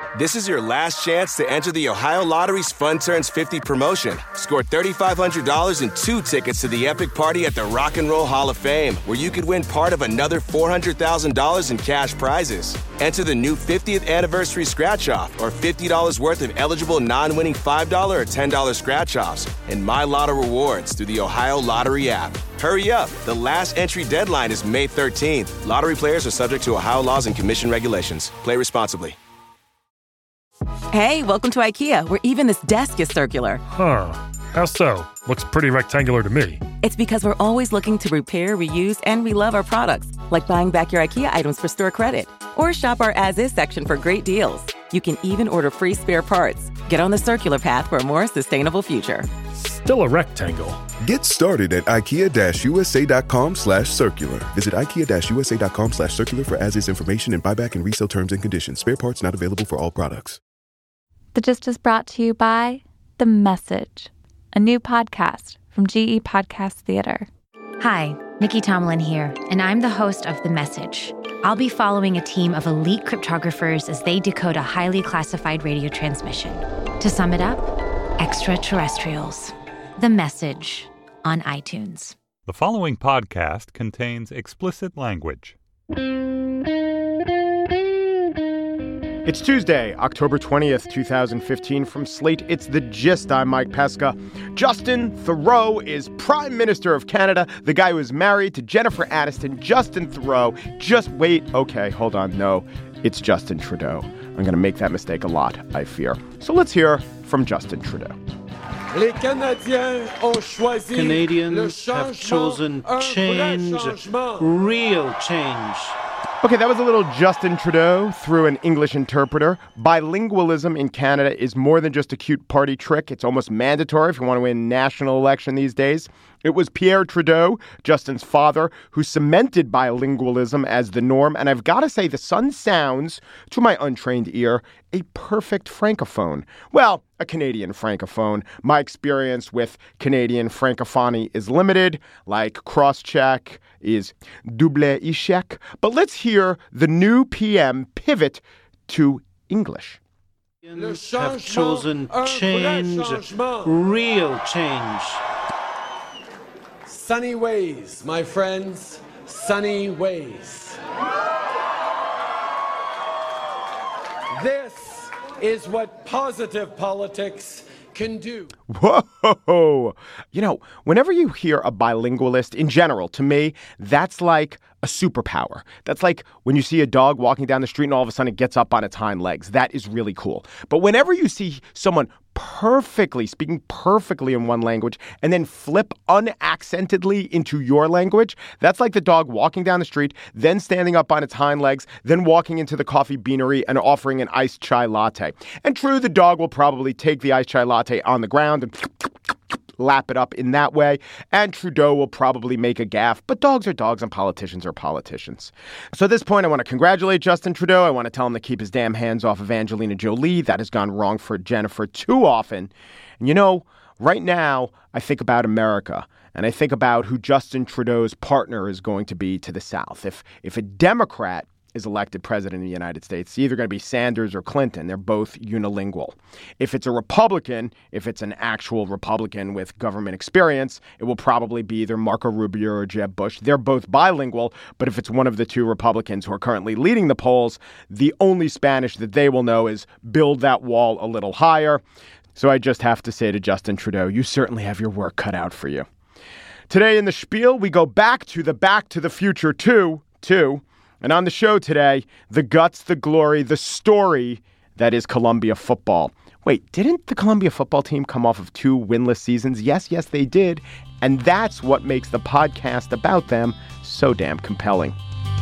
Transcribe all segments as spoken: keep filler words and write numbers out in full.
This is your last chance to enter the Ohio Lottery's Fun Turns fifty promotion. Score three thousand five hundred dollars and two tickets to the epic party at the Rock and Roll Hall of Fame, where you could win part of another four hundred thousand dollars in cash prizes. Enter the new fiftieth anniversary scratch-off or fifty dollars worth of eligible non-winning five dollars or ten dollars scratch-offs and My Lotto rewards through the Ohio Lottery app. Hurry up. The last entry deadline is May thirteenth. Lottery players are subject to Ohio laws and commission regulations. Play responsibly. Hey, welcome to IKEA, where even this desk is circular. Huh. How so? Looks pretty rectangular to me. It's because we're always looking to repair, reuse, and we love our products, like buying back your IKEA items for store credit. Or shop our as-is section for great deals. You can even order free spare parts. Get on the circular path for a more sustainable future. Still a rectangle. Get started at ikea-usa.com slash circular. Visit ikea-usa.com slash circular for as-is information and buyback and resale terms and conditions. Spare parts not available for all products. The Gist is brought to you by The Message, a new podcast from G E Podcast Theater. Hi, Nikki Tomlin here, and I'm the host of The Message. I'll be following a team of elite cryptographers as they decode a highly classified radio transmission. To sum it up, extraterrestrials. The Message on iTunes. The following podcast contains explicit language. It's Tuesday, October twentieth, twenty fifteen. From Slate, it's The Gist. I'm Mike Pesca. Justin Theroux is Prime Minister of Canada, the guy who is married to Jennifer Aniston. Justin Theroux. Just wait. Okay, hold on. No, it's Justin Trudeau. I'm going to make that mistake a lot, I fear. So let's hear from Justin Trudeau. Les Canadiens ont choisi Canadians have chosen change, real change. Okay, that was a little Justin Trudeau through an English interpreter. Bilingualism in Canada is more than just a cute party trick. It's almost mandatory if you want to win a national election these days. It was Pierre Trudeau, Justin's father, who cemented bilingualism as the norm. And I've got to say, the son sounds, to my untrained ear, a perfect francophone. Well, a Canadian francophone. My experience with Canadian francophony is limited, like cross-check is double échec. But let's hear the new P M pivot to English. Have chosen change, real change. Sunny ways, my friends, sunny ways. This is what positive politics can do. Whoa! You know, whenever you hear a bilingualist in general, to me, that's like a superpower. That's like when you see a dog walking down the street and all of a sudden it gets up on its hind legs. That is really cool. But whenever you see someone perfectly, speaking perfectly in one language and then flip unaccentedly into your language, that's like the dog walking down the street, then standing up on its hind legs, then walking into the coffee beanery and offering an iced chai latte. And true, the dog will probably take the iced chai latte on the ground and lap it up in that way. And Trudeau will probably make a gaffe, but dogs are dogs and politicians are politicians. So at this point, I want to congratulate Justin Trudeau. I want to tell him to keep his damn hands off of Angelina Jolie. That has gone wrong for Jennifer too often. And you know, right now, I think about America and I think about who Justin Trudeau's partner is going to be to the South. If, if a Democrat is elected president of the United States, it's either going to be Sanders or Clinton. They're both unilingual. If it's a Republican, if it's an actual Republican with government experience, it will probably be either Marco Rubio or Jeb Bush. They're both bilingual, but if it's one of the two Republicans who are currently leading the polls, the only Spanish that they will know is build that wall a little higher. So I just have to say to Justin Trudeau, you certainly have your work cut out for you. Today in the spiel, we go back to the Back to the Future two, two. And on the show today, the guts, the glory, the story that is Columbia football. Wait, didn't the Columbia football team come off of two winless seasons? Yes, yes, they did. And that's what makes the podcast about them so damn compelling.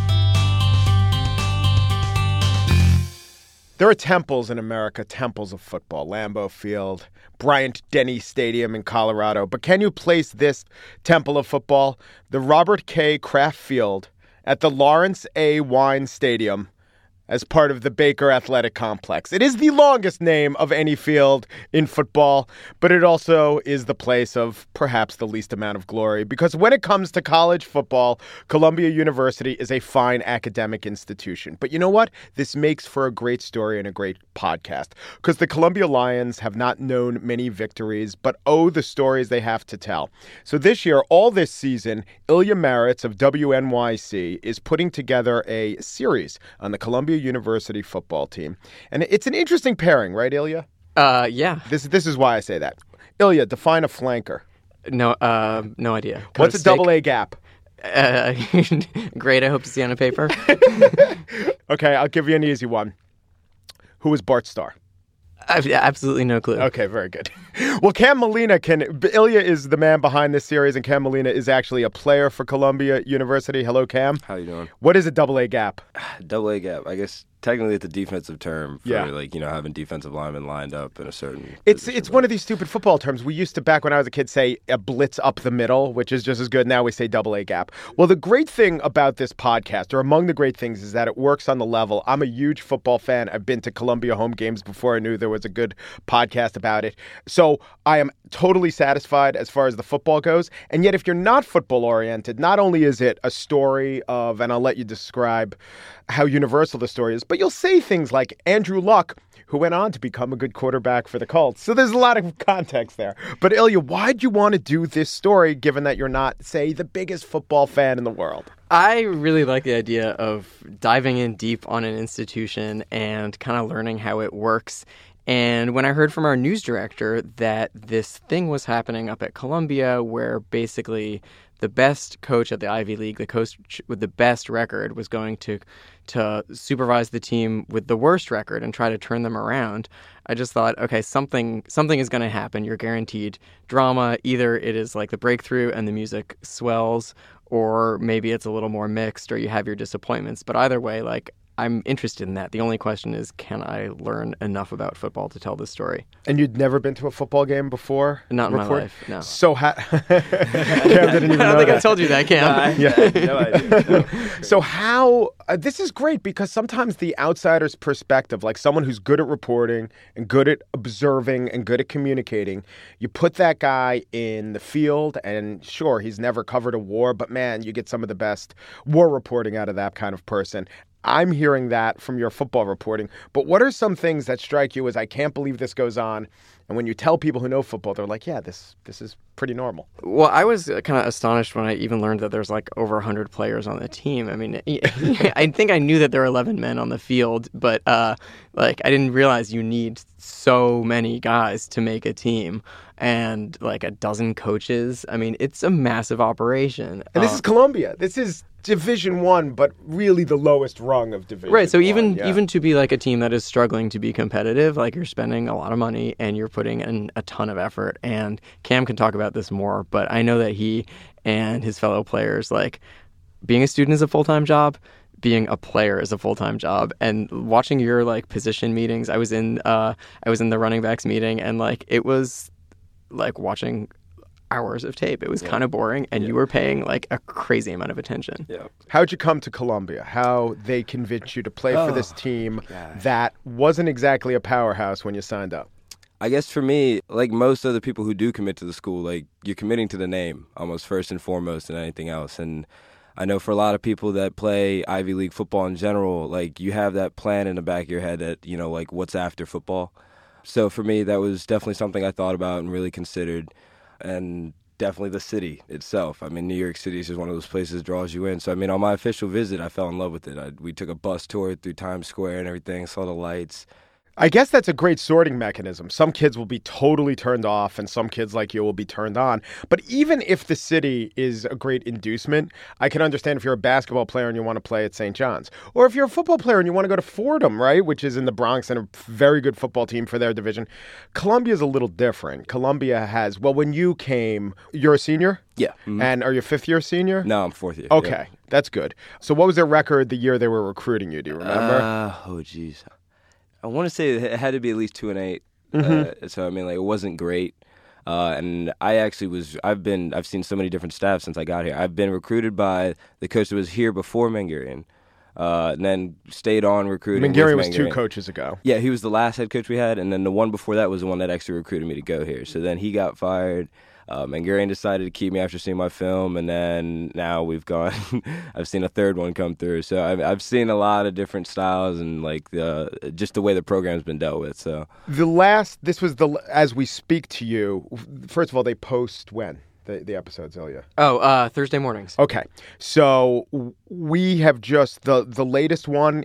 There are temples in America, temples of football, Lambeau Field, Bryant-Denny Stadium in Colorado. But can you place this temple of football, the Robert K. Kraft Field, at the Lawrence A. Wine Stadium as part of the Baker Athletic Complex. It is the longest name of any field in football, but it also is the place of perhaps the least amount of glory, because when it comes to college football, Columbia University is a fine academic institution. But you know what? This makes for a great story and a great podcast, because the Columbia Lions have not known many victories, but oh, the stories they have to tell. So this year, all this season, Ilya Maritz of W N Y C is putting together a series on the Columbia University football team. And it's an interesting pairing, right, Ilya? Uh, yeah. This this is why I say that. Ilya, define a flanker. No, uh, no idea. Cut What's a, a double A gap? Uh, great, I hope to see on a paper. Okay, I'll give you an easy one. Who was Bart Starr? I have absolutely no clue. Okay, very good. Well, Cam Molina can... Ilya is the man behind this series, and Cam Molina is actually a player for Columbia University. Hello, Cam. How you doing? What is a double A gap? Double A gap. I guess technically it's a defensive term for, yeah. like, you know, having defensive linemen lined up in a certain... It's it's one of these stupid football terms. We used to, back when I was a kid, say a blitz up the middle, which is just as good. Now we say double A gap. Well, the great thing about this podcast, or among the great things, is that it works on the level. I'm a huge football fan. I've been to Columbia home games before I knew there was a good podcast about it. So I am totally satisfied as far as the football goes. And yet, if you're not football oriented, not only is it a story of, and I'll let you describe how universal the story is, but you'll say things like Andrew Luck, who went on to become a good quarterback for the Colts. So there's a lot of context there. But Ilya, why'd you want to do this story, given that you're not, say, the biggest football fan in the world? I really like the idea of diving in deep on an institution and kind of learning how it works. And when I heard from our news director that this thing was happening up at Columbia, where basically the best coach at the Ivy League, the coach with the best record, was going to to supervise the team with the worst record and try to turn them around, I just thought, okay, something something is going to happen. You're guaranteed drama. Either it is like the breakthrough and the music swells, or maybe it's a little more mixed, or you have your disappointments. But either way, like, I'm interested in that. The only question is, can I learn enough about football to tell this story? And you'd never been to a football game before? Not in report? my life, no. So ha- Cam didn't even I don't know think that. I told you that, Cam. No, I, Yeah. I had no idea. No. So how, uh, this is great, because sometimes the outsider's perspective, like someone who's good at reporting and good at observing and good at communicating, you put that guy in the field, and sure, he's never covered a war, but man, you get some of the best war reporting out of that kind of person. I'm hearing that from your football reporting, but what are some things that strike you as, I can't believe this goes on? And when you tell people who know football, they're like, yeah, this this is pretty normal. Well, I was kind of astonished when I even learned that there's like over one hundred players on the team. I mean, I think I knew that there were eleven men on the field, but uh, like I didn't realize you need so many guys to make a team, and like a dozen coaches. I mean, it's a massive operation. And this uh, is Columbia. This is Division One, but really the lowest rung of Division Right, so one, even yeah. even to be like a team that is struggling to be competitive, like you're spending a lot of money and you're putting in a ton of effort. And Cam can talk about this more, but I know that he and his fellow players, like, being a student is a full-time job, being a player is a full-time job. And watching your like position meetings, I was in uh I was in the running backs meeting, and like it was like watching hours of tape. It was yeah. kind of boring, and yeah. you were paying like a crazy amount of attention. Yeah. How'd you come to Columbia? How they convinced you to play oh, for this team God. that wasn't exactly a powerhouse when you signed up? I guess for me, like most other people who do commit to the school, like you're committing to the name almost first and foremost than anything else. And I know for a lot of people that play Ivy League football in general, like you have that plan in the back of your head that, you know, like what's after football. So for me, that was definitely something I thought about and really considered. And definitely the city itself. I mean, New York City is just one of those places that draws you in. So, I mean, on my official visit, I fell in love with it. I, we took a bus tour through Times Square and everything, saw the lights. I guess that's a great sorting mechanism. Some kids will be totally turned off, and some kids like you will be turned on. But even if the city is a great inducement, I can understand if you're a basketball player and you want to play at Saint John's. Or if you're a football player and you want to go to Fordham, right, which is in the Bronx and a very good football team for their division. Columbia's a little different. Columbia has, well, when you came, you're a senior? Yeah. Mm-hmm. And are you a fifth-year senior? No, I'm fourth year. Okay, yep. That's good. So what was their record the year they were recruiting you? Do you remember? Uh, oh, geez. I want to say it had to be at least two and eight. Mm-hmm. Uh, so I mean, like, it wasn't great. Uh, and I actually was. I've been. I've seen so many different staff since I got here. I've been recruited by the coach that was here before Mangarian, Uh, and then stayed on recruiting. Mangarian was two coaches ago. Yeah, he was the last head coach we had, and then the one before that was the one that actually recruited me to go here. So then he got fired. Uh, Mangarian decided to keep me after seeing my film, and then now we've gone. I've seen a third one come through. So I've, I've seen a lot of different styles and like the just the way the program's been dealt with. So the last, this was the as we speak to you. First of all, they post when. The, the episodes, Ilya? Oh, uh, Thursday mornings. Okay. So we have just, the, the latest one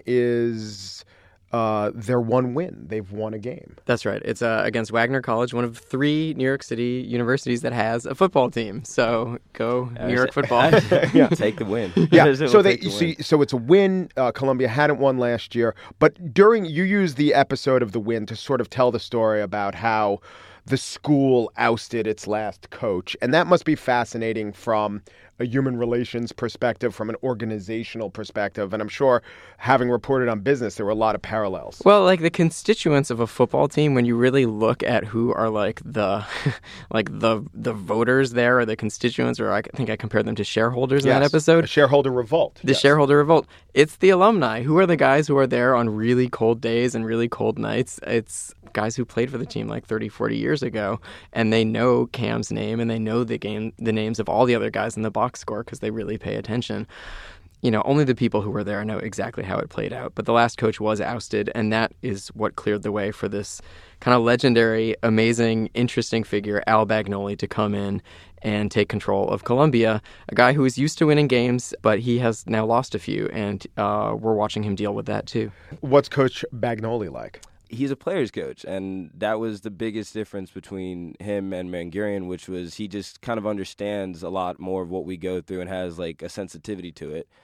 is uh, their one win. They've won a game. That's right. It's uh, against Wagner College, one of three New York City universities that has a football team. So go New York football. Yeah. Take the win. Yeah. So they, the see, so it's a win. Uh, Columbia hadn't won last year. But during, you used the episode of the win to sort of tell the story about how the school ousted its last coach. And that must be fascinating from a human relations perspective, from an organizational perspective. And I'm sure, having reported on business, there were a lot of parallels. Well, like the constituents of a football team, when you really look at who are like the like the the voters there, or the constituents, or I think I compared them to shareholders in yes, that episode. A shareholder revolt. The yes. shareholder revolt. It's the alumni. Who are the guys who are there on really cold days and really cold nights? It's guys who played for the team like thirty, forty years ago, and they know Cam's name, and they know the game, the names of all the other guys in the box score because they really pay attention. You know, only the people who were there know exactly how it played out. But the last coach was ousted, and that is what cleared the way for this kind of legendary, amazing, interesting figure, Al Bagnoli, to come in and take control of Columbia, a guy who is used to winning games, but he has now lost a few, and uh, we're watching him deal with that too. What's Coach Bagnoli like? He's a player's coach, and that was the biggest difference between him and Mangarian, which was he just kind of understands a lot more of what we go through and has like a sensitivity to it.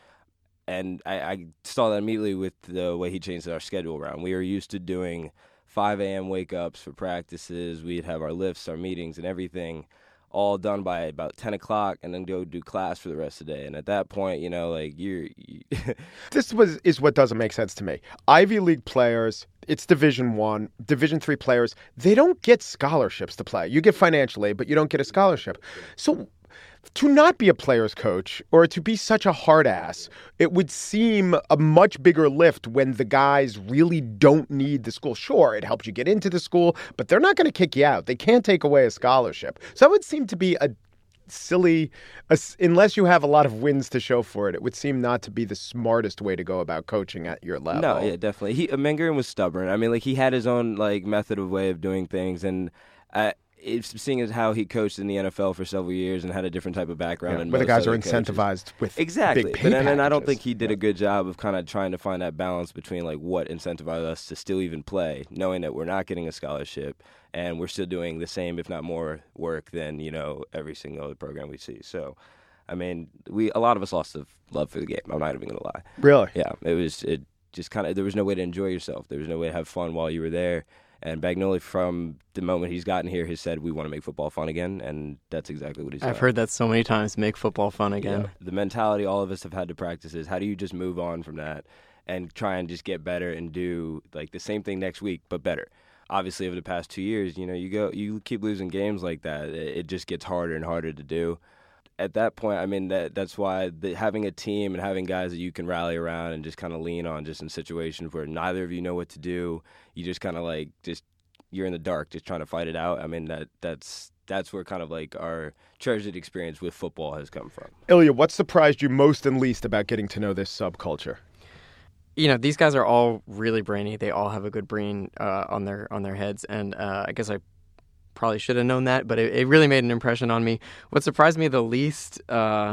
And I, I saw that immediately with the way he changed our schedule around. We were used to doing five a.m. wake-ups for practices. We'd have our lifts, our meetings, and everything all done by about ten o'clock, and then go do class for the rest of the day. And at that point, you know, like you're... You this was is what doesn't make sense to me. Ivy League players, it's Division One, Division Three players, they don't get scholarships to play. You get financial aid, but you don't get a scholarship. So to not be a player's coach, or to be such a hard ass, it would seem a much bigger lift when the guys really don't need the school. Sure, it helps you get into the school, but they're not going to kick you out. They can't take away a scholarship. So that would seem to be a silly, a, unless you have a lot of wins to show for it, it would seem not to be the smartest way to go about coaching at your level. No, yeah, definitely. He, Mangarian was stubborn. I mean, like he had his own like method of way of doing things, and I, It's seeing as how he coached in the N F L for several years and had a different type of background. Yeah, where the guys are incentivized coaches. With exactly. big pay but, and, and I don't packages. think he did yeah. a good job of kind of trying to find that balance between like what incentivized us to still even play, knowing that we're not getting a scholarship and we're still doing the same, if not more, work than you know every single other program we see. So, I mean, we a lot of us lost the love for the game. I'm not even gonna lie. Really? Yeah. It was it just kind of there was no way to enjoy yourself. There was no way to have fun while you were there. And Bagnoli, from the moment he's gotten here, has said, we want to make football fun again, and that's exactly what he's done. I've heard that so many times, make football fun again. Yeah. The mentality all of us have had to practice is, how do you just move on from that and try and just get better and do like the same thing next week, but better? Obviously, over the past two years, you know, you go, you keep losing games like that, it just gets harder and harder to do. At that point, I mean, that that's why the, having a team and having guys that you can rally around and just kind of lean on just in situations where neither of you know what to do, you just kind of like, just you're in the dark just trying to fight it out. I mean, that that's that's where kind of like our treasured experience with football has come from. Ilya, what surprised you most and least about getting to know this subculture? You know, these guys are all really brainy. They all have a good brain uh, on their on their heads, and uh, I guess I probably should have known that, but it, it really made an impression on me. What surprised me the least, uh,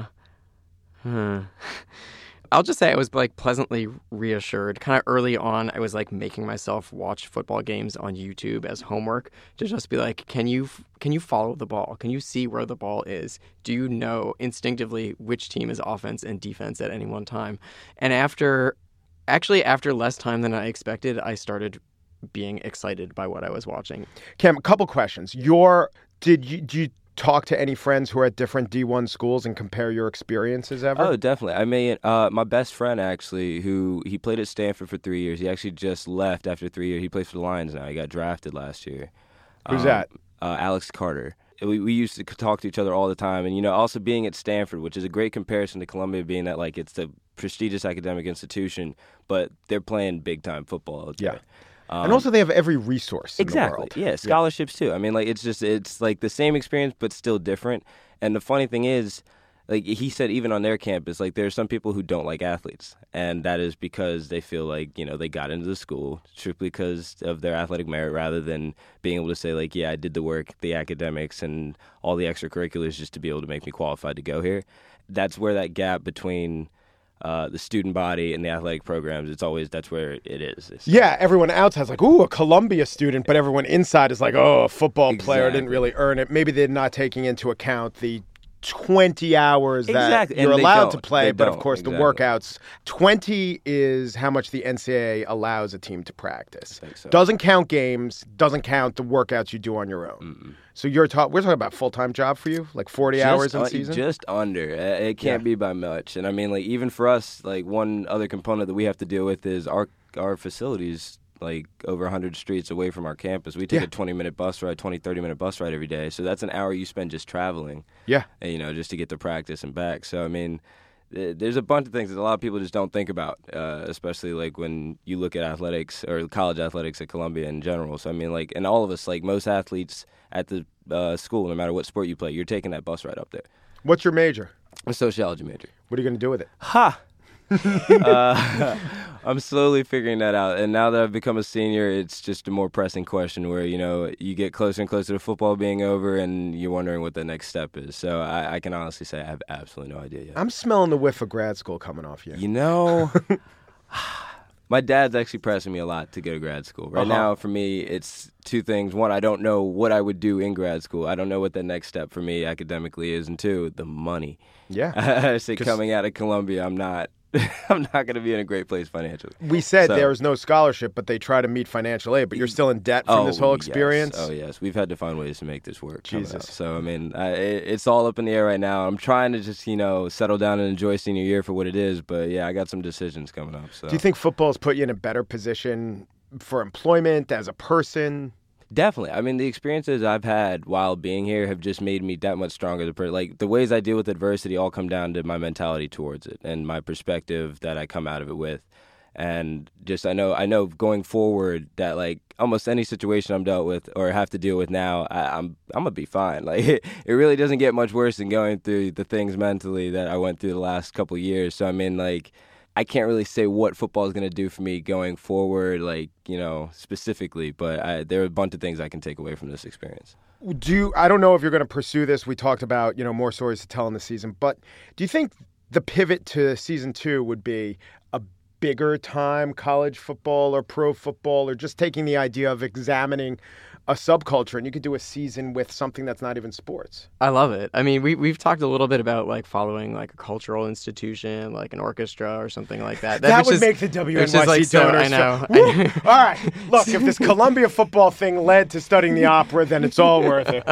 hmm, I'll just say I was like pleasantly reassured. Kind of early on, I was like making myself watch football games on YouTube as homework to just be like, can you can you follow the ball? Can you see where the ball is? Do you know instinctively which team is offense and defense at any one time? And after, actually after less time than I expected, I started being excited by what I was watching. Cam, a couple questions. Your did you do you talk to any friends who are at different D one schools and compare your experiences ever? Oh, definitely. I mean, uh, my best friend actually, who he played at Stanford for three years. He actually just left after three years. He plays for the Lions now. He got drafted last year. Who's um, that? Uh, Alex Carter. We we used to talk to each other all the time, and you know, also being at Stanford, which is a great comparison to Columbia, being that like it's the prestigious academic institution, but they're playing big-time football out there. Yeah. Um, and also they have every resource in exactly. the world. Yeah, scholarships yeah. too. I mean, like it's just it's like the same experience but still different. And the funny thing is, like he said, even on their campus, like there are some people who don't like athletes, and that is because they feel like, you know, they got into the school strictly because of their athletic merit rather than being able to say like, yeah, I did the work, the academics and all the extracurriculars just to be able to make me qualified to go here. That's where that gap between Uh, the student body and the athletic programs, it's always, that's where it is. It's, yeah, everyone outside's like, ooh, a Columbia student, but everyone inside is like, oh, a football exactly. player didn't really earn it. Maybe they're not taking into account the twenty hours that exactly. you're and allowed don't. to play, they but don't. of course exactly. the workouts, twenty is how much the N C double A allows a team to practice. I think so. Doesn't count games, doesn't count the workouts you do on your own. Mm-mm. So you're ta- we're talking about full-time job for you, like forty just hours in un- season? Just under. It can't Yeah. be by much. And I mean, like even for us, like one other component that we have to deal with is our our facilities like over one hundred streets away from our campus. We take Yeah. a twenty-minute bus ride, twenty, thirty-minute bus ride every day. So that's an hour you spend just traveling. Yeah. And, you know, just to get to practice and back. So, I mean, th- there's a bunch of things that a lot of people just don't think about, uh, especially, like, when you look at athletics or college athletics at Columbia in general. So, I mean, like, and all of us, like, most athletes at the uh, school, no matter what sport you play, you're taking that bus ride up there. What's your major? I'm a sociology major. What are you going to do with it? Ha! uh, I'm slowly figuring that out. And now that I've become a senior, it's just a more pressing question where, you know, you get closer and closer to football being over and you're wondering what the next step is. So I, I can honestly say I have absolutely no idea yet. I'm smelling the whiff of grad school coming off you. You know, my dad's actually pressing me a lot to go to grad school. Right Uh-huh. now, for me, it's two things. One, I don't know what I would do in grad school. I don't know what the next step for me academically is. And two, the money. Yeah. I say coming out of Columbia, I'm not... I'm not going to be in a great place financially. We said so, there is no scholarship, but they try to meet financial aid. But you're still in debt from oh, this whole yes. experience? Oh, yes. We've had to find ways to make this work. Jesus. So, I mean, I, it's all up in the air right now. I'm trying to just, you know, settle down and enjoy senior year for what it is. But, yeah, I got some decisions coming up. So. Do you think football's put you in a better position for employment as a person? Definitely. I mean, the experiences I've had while being here have just made me that much stronger. Like, the ways I deal with adversity all come down to my mentality towards it and my perspective that I come out of it with. And just I know I know going forward that, like, almost any situation I'm dealt with or have to deal with now, I, I'm I'm going to be fine. Like, it, it really doesn't get much worse than going through the things mentally that I went through the last couple of years. So, I mean, like, I can't really say what football is going to do for me going forward, like, you know, specifically, but I, there are a bunch of things I can take away from this experience. Do you, I don't know if you're going to pursue this. We talked about, you know, more stories to tell in the season, but do you think the pivot to season two would be a bigger time college football or pro football, or just taking the idea of examining a subculture, and you could do a season with something that's not even sports? I love it. I mean, we, we've talked a little bit about, like, following, like, a cultural institution, like an orchestra or something like that. That, that would is, make the W N Y C is, like, donors. So, I know. All right. Look, if this Columbia football thing led to studying the opera, then it's all worth it.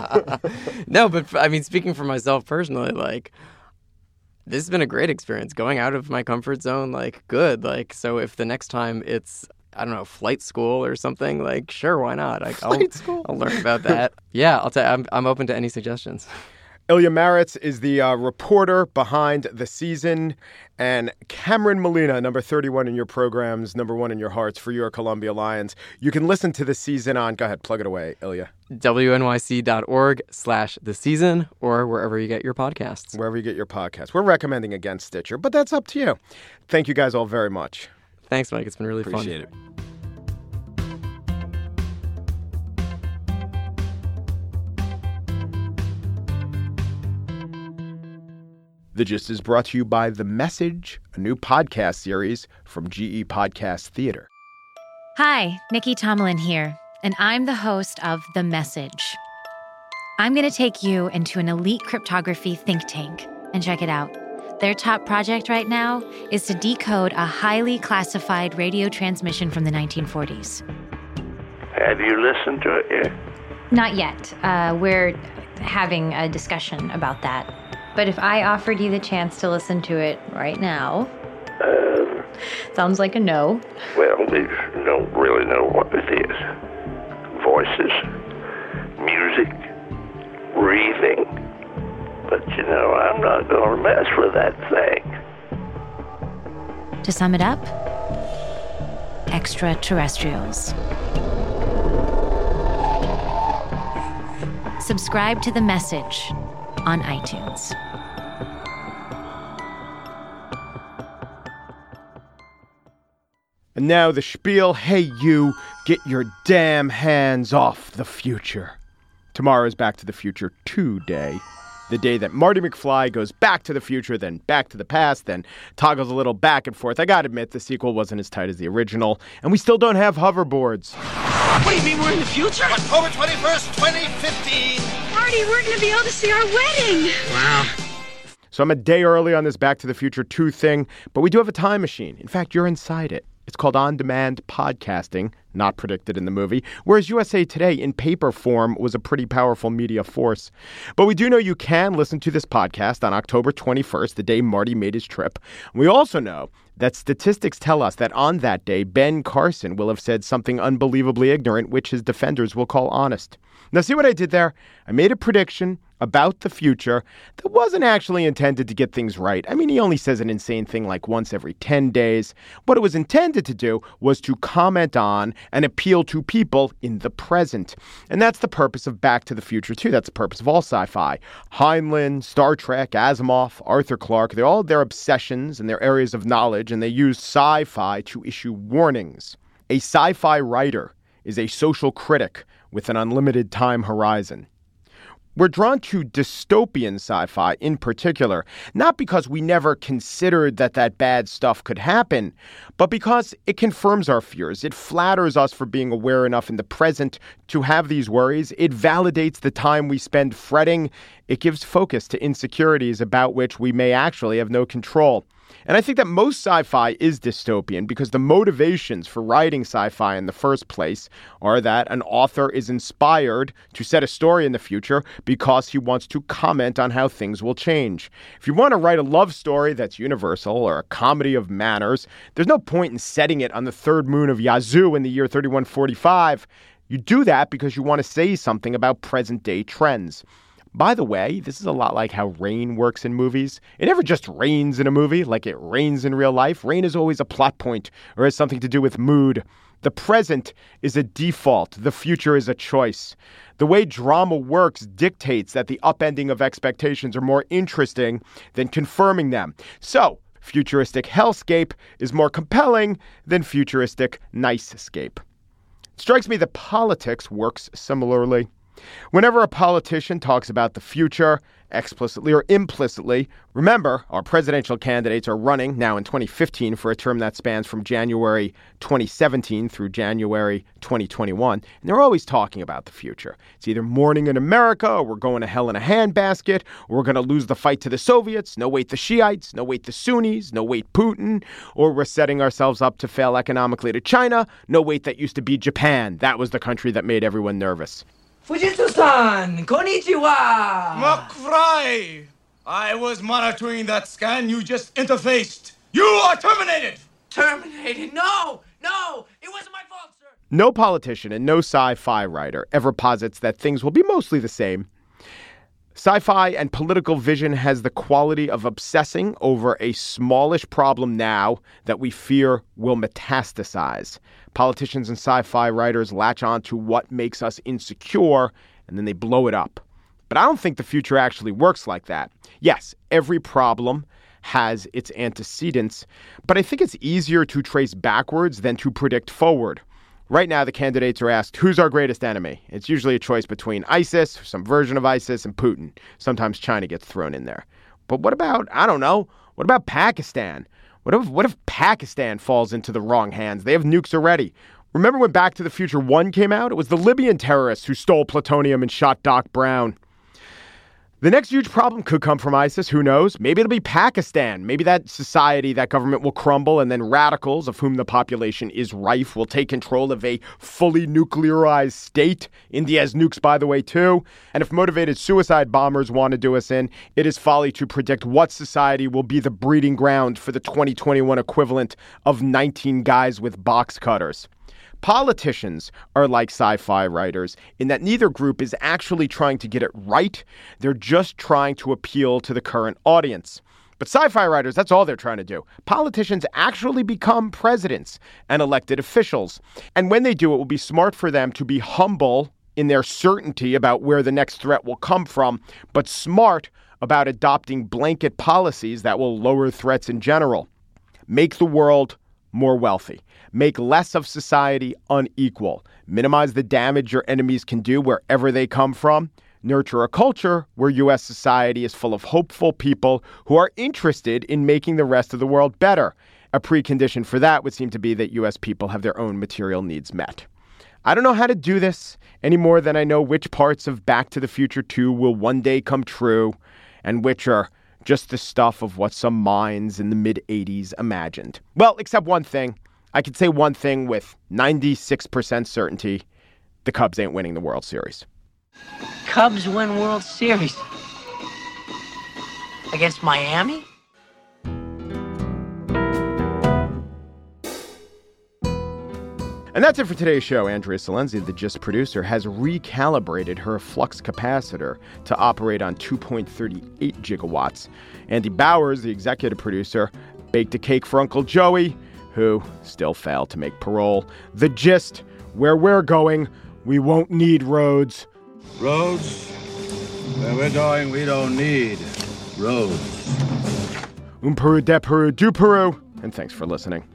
No, but, I mean, speaking for myself personally, like, this has been a great experience. Going out of my comfort zone, like, good. Like, so if the next time it's, I don't know, flight school or something, like, sure, why not? Like, flight I'll, school. I'll learn about that. Yeah, I'll tell. I'm I'm open to any suggestions. Ilya Marritz is the uh, reporter behind the season, and Cameron Molina, number thirty-one in your programs, number one in your hearts for your Columbia Lions. You can listen to the season on, go ahead, plug it away, Ilya. W N Y C dot org slash the season, or wherever you get your podcasts. Wherever you get your podcasts. We're recommending against Stitcher, but that's up to you. Thank you guys all very much. Thanks, Mike. It's been really Appreciate fun. Appreciate it. The Gist is brought to you by The Message, a new podcast series from G E Podcast Theater. Hi, Nikki Tomlin here, and I'm the host of The Message. I'm going to take you into an elite cryptography think tank, and check it out. Their top project right now is to decode a highly classified radio transmission from the nineteen forties. Have you listened to it yet? Not yet. Uh, we're having a discussion about that. But if I offered you the chance to listen to it right now... Um, sounds like a no. Well, you don't really know what it is. Voices, music, breathing. But, you know, I'm not going to mess with that thing. To sum it up, extraterrestrials. Subscribe to The Message on iTunes. And now the spiel. Hey, you, get your damn hands off the future. Tomorrow is Back to the Future two day. The day that Marty McFly goes back to the future, then back to the past, then toggles a little back and forth. I gotta admit, the sequel wasn't as tight as the original, and we still don't have hoverboards. What do you mean we're in the future? October twenty-first, twenty fifteen. Marty, we're going to be able to see our wedding. Wow. So I'm a day early on this Back to the Future two thing, but we do have a time machine. In fact, you're inside it. It's called on-demand podcasting, not predicted in the movie, whereas U S A Today in paper form was a pretty powerful media force. But we do know you can listen to this podcast on October twenty-first, the day Marty made his trip. We also know that statistics tell us that on that day, Ben Carson will have said something unbelievably ignorant, which his defenders will call honest. Now, see what I did there? I made a prediction about the future that wasn't actually intended to get things right. I mean, he only says an insane thing like once every ten days. What it was intended to do was to comment on and appeal to people in the present. And that's the purpose of Back to the Future, too. That's the purpose of all sci-fi. Heinlein, Star Trek, Asimov, Arthur Clarke, they're all their obsessions and their areas of knowledge, and they use sci-fi to issue warnings. A sci-fi writer is a social critic with an unlimited time horizon. We're drawn to dystopian sci-fi in particular, not because we never considered that that bad stuff could happen, but because it confirms our fears. It flatters us for being aware enough in the present to have these worries. It validates the time we spend fretting. It gives focus to insecurities about which we may actually have no control. And I think that most sci-fi is dystopian because the motivations for writing sci-fi in the first place are that an author is inspired to set a story in the future because he wants to comment on how things will change. If you want to write a love story that's universal or a comedy of manners, there's no point in setting it on the third moon of Yazoo in the year thirty-one forty-five. You do that because you want to say something about present-day trends. By the way, this is a lot like how rain works in movies. It never just rains in a movie like it rains in real life. Rain is always a plot point or has something to do with mood. The present is a default. The future is a choice. The way drama works dictates that the upending of expectations are more interesting than confirming them. So, futuristic hellscape is more compelling than futuristic nice-scape. It strikes me that politics works similarly. Whenever a politician talks about the future, explicitly or implicitly, remember, our presidential candidates are running now in twenty fifteen for a term that spans from January twenty seventeen through January twenty twenty-one, and they're always talking about the future. It's either morning in America, or we're going to hell in a handbasket, or we're going to lose the fight to the Soviets, no wait the Shiites, no wait the Sunnis, no wait Putin, or we're setting ourselves up to fail economically to China, no wait that used to be Japan. That was the country that made everyone nervous. Fujitsu-san, konnichiwa! McFly! I was monitoring that scan you just interfaced. You are terminated! Terminated? No! No! It wasn't my fault, sir! No politician and no sci-fi writer ever posits that things will be mostly the same. Sci-fi and political vision has the quality of obsessing over a smallish problem now that we fear will metastasize. Politicians and sci-fi writers latch on to what makes us insecure, and then they blow it up. But I don't think the future actually works like that. Yes, every problem has its antecedents, but I think it's easier to trace backwards than to predict forward. Right now, the candidates are asked, who's our greatest enemy? It's usually a choice between ISIS, some version of ISIS, and Putin. Sometimes China gets thrown in there. But what about, I don't know, what about Pakistan? What if, what if Pakistan falls into the wrong hands? They have nukes already. Remember when Back to the Future one came out? It was the Libyan terrorists who stole plutonium and shot Doc Brown. The next huge problem could come from ISIS. Who knows? Maybe it'll be Pakistan. Maybe that society, that government will crumble, and then radicals, of whom the population is rife, will take control of a fully nuclearized state. India has nukes, by the way, too. And if motivated suicide bombers want to do us in, it is folly to predict what society will be the breeding ground for the twenty twenty-one equivalent of nineteen guys with box cutters. Politicians are like sci-fi writers in that neither group is actually trying to get it right. They're just trying to appeal to the current audience. But sci-fi writers, that's all they're trying to do. Politicians actually become presidents and elected officials. And when they do, it will be smart for them to be humble in their certainty about where the next threat will come from, but smart about adopting blanket policies that will lower threats in general. Make the world more wealthy. Make less of society unequal. Minimize the damage your enemies can do wherever they come from. Nurture a culture where U S society is full of hopeful people who are interested in making the rest of the world better. A precondition for that would seem to be that U S people have their own material needs met. I don't know how to do this any more than I know which parts of Back to the Future two will one day come true and which are just the stuff of what some minds in the mid-eighties imagined. Well, except one thing. I could say one thing with ninety-six percent certainty. The Cubs ain't winning the World Series. Cubs win World Series. Against Miami? And that's it for today's show. Andrea Salenzi, the Gist producer, has recalibrated her flux capacitor to operate on two point three eight gigawatts. Andy Bowers, the executive producer, baked a cake for Uncle Joey, who still failed to make parole. The Gist, where we're going, we won't need roads. Roads? Where we're going, we don't need roads. Um Peru de Peru du Peru, and thanks for listening.